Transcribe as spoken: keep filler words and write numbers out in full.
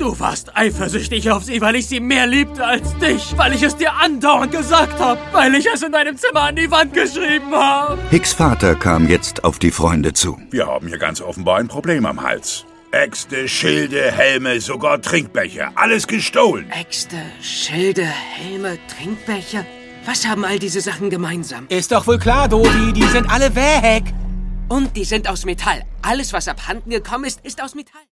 Du warst eifersüchtig auf sie, weil ich sie mehr liebte als dich. Weil ich es dir andauernd gesagt habe. Weil ich es in deinem Zimmer an die Wand geschrieben habe. Hicks Vater kam jetzt auf die Freunde zu. Wir haben hier ganz offenbar ein Problem am Hals. Äxte, Schilde, Helme, sogar Trinkbecher. Alles gestohlen. Äxte, Schilde, Helme, Trinkbecher. Was haben all diese Sachen gemeinsam? Ist doch wohl klar, Dodi, die sind alle weg. Und die sind aus Metall. Alles, was abhanden gekommen ist, ist aus Metall.